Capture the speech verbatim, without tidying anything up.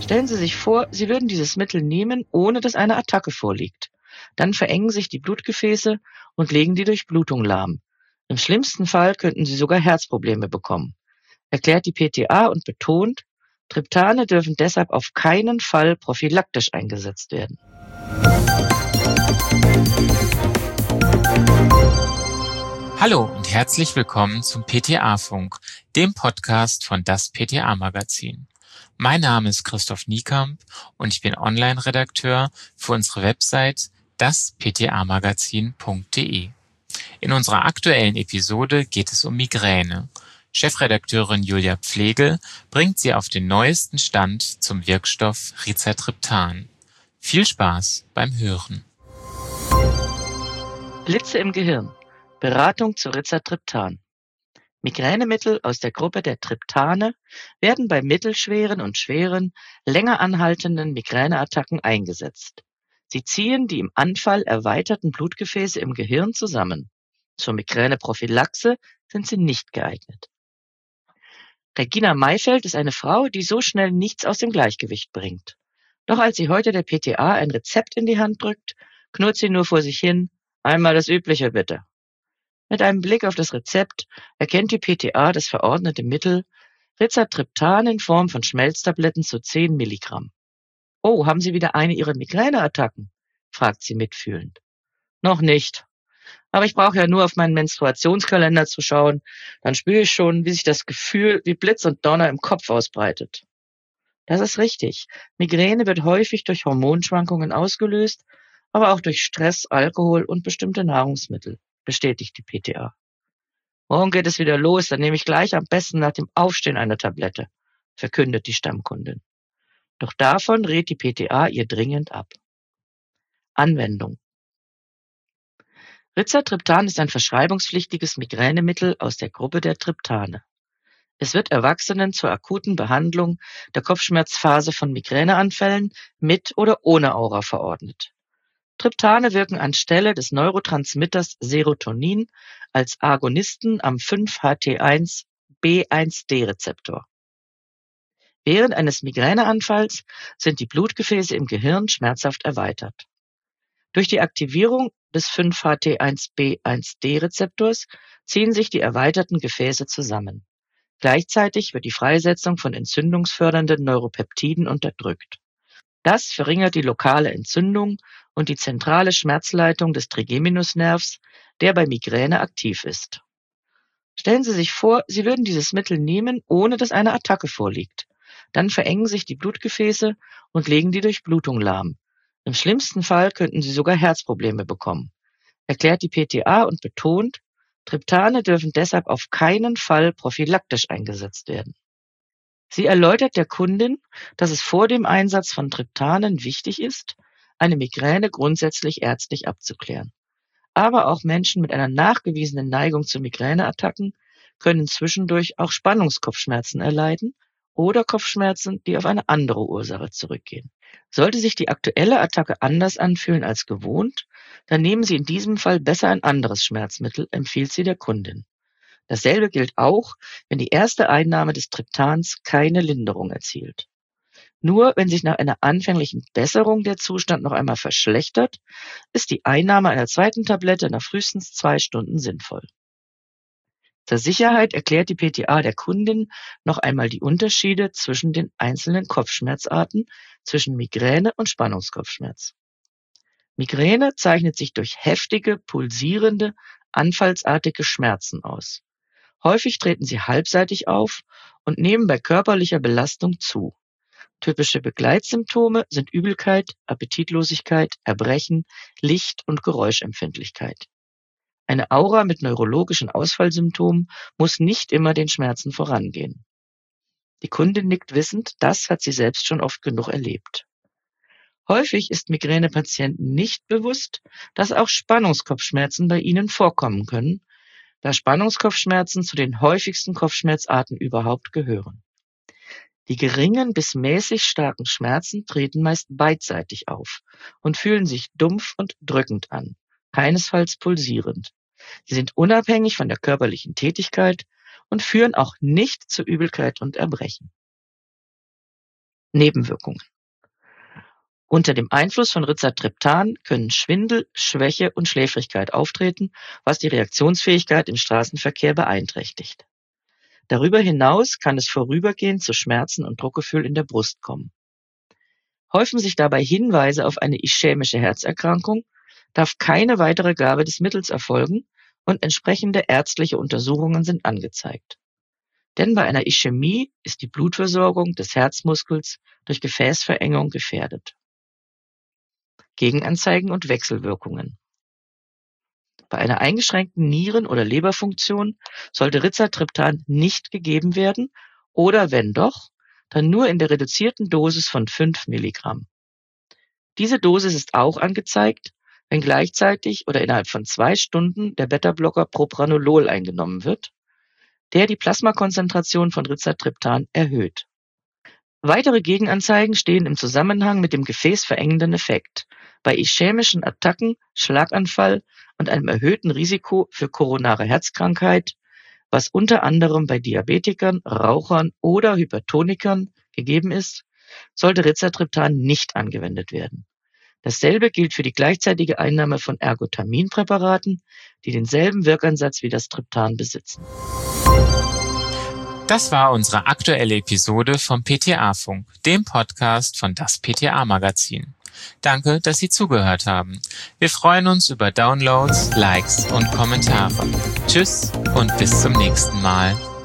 Stellen Sie sich vor, Sie würden dieses Mittel nehmen, ohne dass eine Attacke vorliegt. Dann verengen sich die Blutgefäße und legen die Durchblutung lahm. Im schlimmsten Fall könnten Sie sogar Herzprobleme bekommen, erklärt die P T A und betont, Triptane dürfen deshalb auf keinen Fall prophylaktisch eingesetzt werden. Hallo und herzlich willkommen zum P T A-Funk, dem Podcast von das P T A-Magazin. Mein Name ist Christoph Niekamp und ich bin Online-Redakteur für unsere Website das p t a magazin punkt d e. In unserer aktuellen Episode geht es um Migräne. Chefredakteurin Julia Pflegel bringt Sie auf den neuesten Stand zum Wirkstoff Rizatriptan. Viel Spaß beim Hören. Blitze im Gehirn. Beratung zu Rizatriptan. Migränemittel aus der Gruppe der Triptane werden bei mittelschweren und schweren, länger anhaltenden Migräneattacken eingesetzt. Sie ziehen die im Anfall erweiterten Blutgefäße im Gehirn zusammen. Zur Migräneprophylaxe sind sie nicht geeignet. Regina Mayfeld ist eine Frau, die so schnell nichts aus dem Gleichgewicht bringt. Doch als sie heute der P T A ein Rezept in die Hand drückt, knurrt sie nur vor sich hin, einmal das Übliche bitte. Mit einem Blick auf das Rezept erkennt die P T A das verordnete Mittel Rizatriptan in Form von Schmelztabletten zu zehn Milligramm. »Oh, haben Sie wieder eine Ihrer Migräneattacken?« fragt sie mitfühlend. »Noch nicht. Aber ich brauche ja nur auf meinen Menstruationskalender zu schauen, dann spüre ich schon, wie sich das Gefühl wie Blitz und Donner im Kopf ausbreitet.« Das ist richtig. Migräne wird häufig durch Hormonschwankungen ausgelöst, aber auch durch Stress, Alkohol und bestimmte Nahrungsmittel, bestätigt die P T A. »Morgen geht es wieder los, dann nehme ich gleich am besten nach dem Aufstehen eine Tablette«, verkündet die Stammkundin. Doch davon rät die P T A ihr dringend ab. Anwendung. Rizatriptan ist ein verschreibungspflichtiges Migränemittel aus der Gruppe der Triptane. Es wird Erwachsenen zur akuten Behandlung der Kopfschmerzphase von Migräneanfällen mit oder ohne Aura verordnet. Triptane wirken anstelle des Neurotransmitters Serotonin als Agonisten am fünf H T eins B eins D Rezeptor. Während eines Migräneanfalls sind die Blutgefäße im Gehirn schmerzhaft erweitert. Durch die Aktivierung des fünf H T eins B eins D Rezeptors ziehen sich die erweiterten Gefäße zusammen. Gleichzeitig wird die Freisetzung von entzündungsfördernden Neuropeptiden unterdrückt. Das verringert die lokale Entzündung und die zentrale Schmerzleitung des Trigeminusnervs, der bei Migräne aktiv ist. Stellen Sie sich vor, Sie würden dieses Mittel nehmen, ohne dass eine Attacke vorliegt. Dann verengen sich die Blutgefäße und legen die Durchblutung lahm. Im schlimmsten Fall könnten Sie sogar Herzprobleme bekommen, erklärt die P T A und betont, Triptane dürfen deshalb auf keinen Fall prophylaktisch eingesetzt werden. Sie erläutert der Kundin, dass es vor dem Einsatz von Triptanen wichtig ist, eine Migräne grundsätzlich ärztlich abzuklären. Aber auch Menschen mit einer nachgewiesenen Neigung zu Migräneattacken können zwischendurch auch Spannungskopfschmerzen erleiden oder Kopfschmerzen, die auf eine andere Ursache zurückgehen. Sollte sich die aktuelle Attacke anders anfühlen als gewohnt, dann nehmen Sie in diesem Fall besser ein anderes Schmerzmittel, empfiehlt sie der Kundin. Dasselbe gilt auch, wenn die erste Einnahme des Triptans keine Linderung erzielt. Nur wenn sich nach einer anfänglichen Besserung der Zustand noch einmal verschlechtert, ist die Einnahme einer zweiten Tablette nach frühestens zwei Stunden sinnvoll. Zur Sicherheit erklärt die P T A der Kundin noch einmal die Unterschiede zwischen den einzelnen Kopfschmerzarten, zwischen Migräne und Spannungskopfschmerz. Migräne zeichnet sich durch heftige, pulsierende, anfallsartige Schmerzen aus. Häufig treten sie halbseitig auf und nehmen bei körperlicher Belastung zu. Typische Begleitsymptome sind Übelkeit, Appetitlosigkeit, Erbrechen, Licht- und Geräuschempfindlichkeit. Eine Aura mit neurologischen Ausfallsymptomen muss nicht immer den Schmerzen vorangehen. Die Kundin nickt wissend, das hat sie selbst schon oft genug erlebt. Häufig ist Migränepatienten nicht bewusst, dass auch Spannungskopfschmerzen bei ihnen vorkommen können, da Spannungskopfschmerzen zu den häufigsten Kopfschmerzarten überhaupt gehören. Die geringen bis mäßig starken Schmerzen treten meist beidseitig auf und fühlen sich dumpf und drückend an, keinesfalls pulsierend. Sie sind unabhängig von der körperlichen Tätigkeit und führen auch nicht zu Übelkeit und Erbrechen. Nebenwirkungen. Unter dem Einfluss von Rizatriptan können Schwindel, Schwäche und Schläfrigkeit auftreten, was die Reaktionsfähigkeit im Straßenverkehr beeinträchtigt. Darüber hinaus kann es vorübergehend zu Schmerzen und Druckgefühl in der Brust kommen. Häufen sich dabei Hinweise auf eine ischämische Herzerkrankung, darf keine weitere Gabe des Mittels erfolgen und entsprechende ärztliche Untersuchungen sind angezeigt. Denn bei einer Ischämie ist die Blutversorgung des Herzmuskels durch Gefäßverengung gefährdet. Gegenanzeigen und Wechselwirkungen. Bei einer eingeschränkten Nieren- oder Leberfunktion sollte Rizatriptan nicht gegeben werden oder wenn doch, dann nur in der reduzierten Dosis von fünf Milligramm. Diese Dosis ist auch angezeigt, wenn gleichzeitig oder innerhalb von zwei Stunden der Beta-Blocker Propranolol eingenommen wird, der die Plasmakonzentration von Rizatriptan erhöht. Weitere Gegenanzeigen stehen im Zusammenhang mit dem gefäßverengenden Effekt, bei ischämischen Attacken, Schlaganfall und einem erhöhten Risiko für koronare Herzkrankheit, was unter anderem bei Diabetikern, Rauchern oder Hypertonikern gegeben ist, sollte Rizatriptan nicht angewendet werden. Dasselbe gilt für die gleichzeitige Einnahme von Ergotaminpräparaten, die denselben Wirkansatz wie das Triptan besitzen. Das war unsere aktuelle Episode vom P T A-Funk, dem Podcast von das P T A-Magazin. Danke, dass Sie zugehört haben. Wir freuen uns über Downloads, Likes und Kommentare. Tschüss und bis zum nächsten Mal.